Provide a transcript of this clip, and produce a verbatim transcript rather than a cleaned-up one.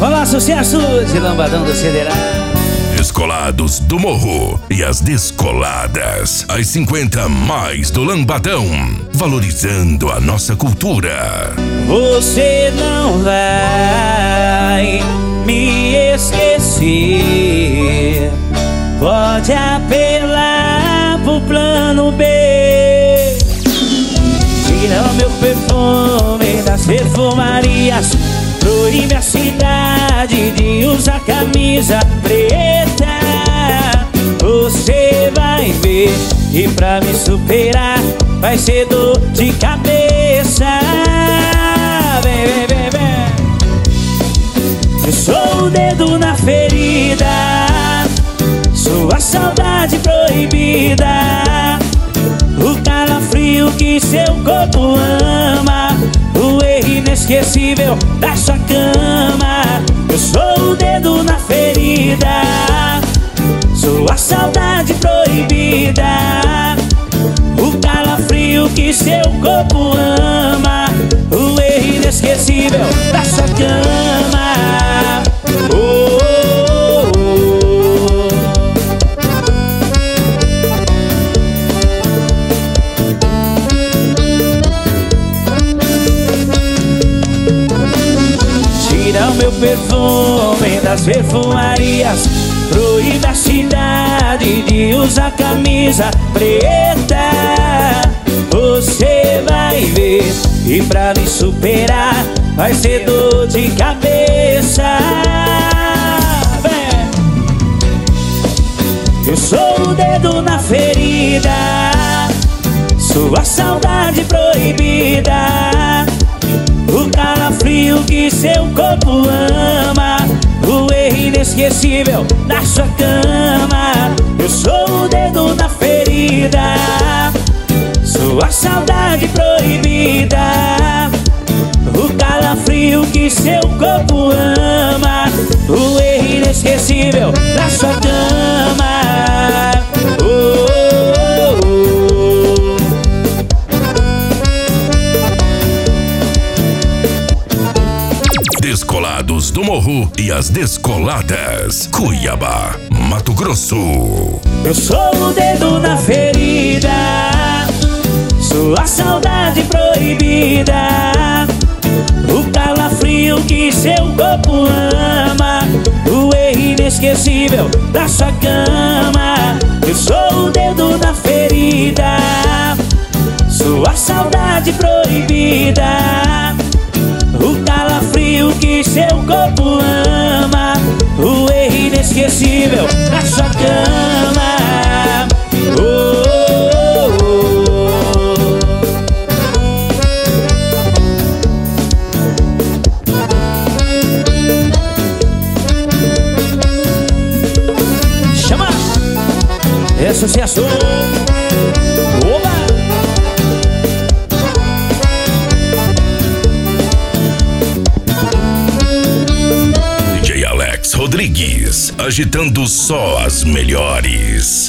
Olá, sucesso de Lambadão do Cederá. Descolados do Morro e as descoladas. As cinquenta mais do Lambadão. Valorizando a nossa cultura. Você não vai me esquecer. Pode apelar pro plano B. Tira o meu perfume das perfumarias. Proíbe a cidade de usar camisa preta. Você vai ver, e pra me superar vai ser dor de cabeça. Vem, vem, vem, vem. Eu sou o dedo na ferida, sou a saudade proibida, o calafrio que seu corpo ama, o erro inesquecível da sua cama. Eu sou o dedo na ferida, sou a saudade proibida, o calafrio que seu corpo ama, o erro inesquecível da sua cama. Oh, oh, Tira o meu perfume das perfumarias. Proíbe a cidade de usar camisa preta. Você vai ver, e pra me superar vai ser dor de cabeça. Vem. Eu sou o dedo na ferida, sou a saudade proibida, o calafrio que seu corpo ama, o erro inesquecível da sua cama. Eu sou o dedo na ferida, sou a saudade proibida, o calafrio que seu corpo ama, o erro inesquecível da sua cama. Oh, oh, oh. Descolados do Morro e as descoladas. Cuiabá, Mato Grosso. Eu sou o dedo na ferida, sou a saudade proibida, o calafrio que seu corpo ama, o erro inesquecível da sua cama. Eu sou o dedo na ferida, sou a saudade proibida, o calafrio que seu corpo ama, o erro inesquecível da sua cama. Oh, oh, oh. Chama! É sucesso! Oba! D J Alex Rodrigues, agitando só as melhores.